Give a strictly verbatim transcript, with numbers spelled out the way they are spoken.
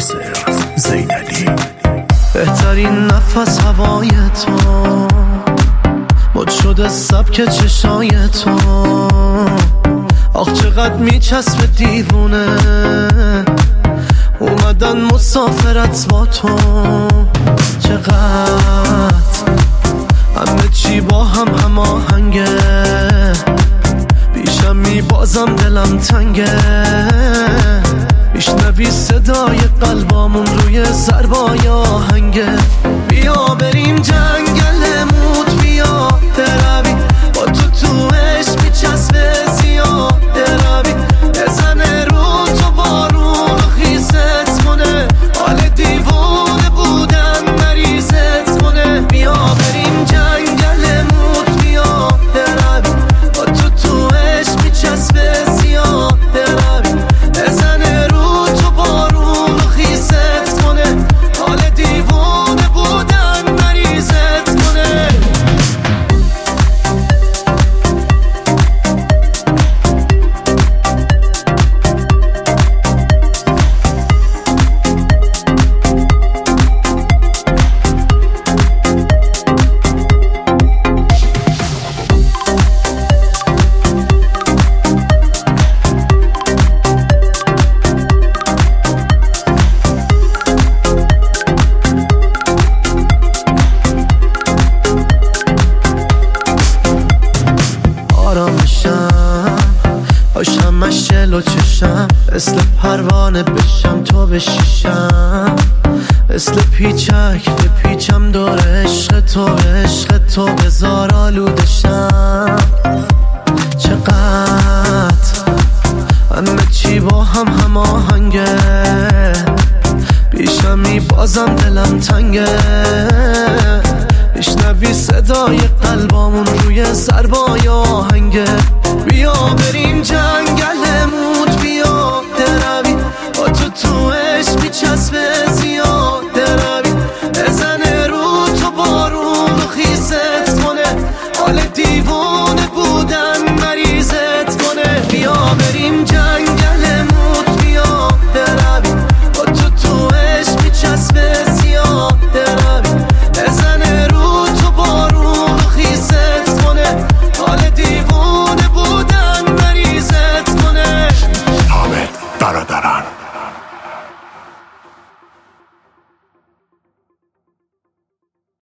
ناصر زینلی. بهترین نفس هوای تو، مد شده سبک چشای تو. آخ چقدر میچسبه دیوونه، اومدن مسافرت با تو. چقدر همه چی با هم هماهنگه، بیشم میبازم دلم تنگه. میشنوی صدای قلبامون روی ضربای آهنگه. بیا بریم جنگل موت، بیا دروی با تو تو عشق میچسبه زیاد دروی. بزنه رو تو بارون و خیست کنه، حال دیوونه بودن مریضت کنه. بیا بریم جنگل موت، بیا دروی با تو تو عشق میچسبه زیاد دروی. بزنه رو تو بارون و خیست کنه، حال دیوونه بودن مریضت کنه. باشم مشل و چشم، مثل پروانه بشم تو بشیشم. مثل پیچک بپیچم دور عشق تو، عشق تو بزار آلودشم. چقدر همه چی با هم هماهنگه، بیشم میبازم دلم تنگه. میشنوی صدای قلبامون روی ضربای آهنگه.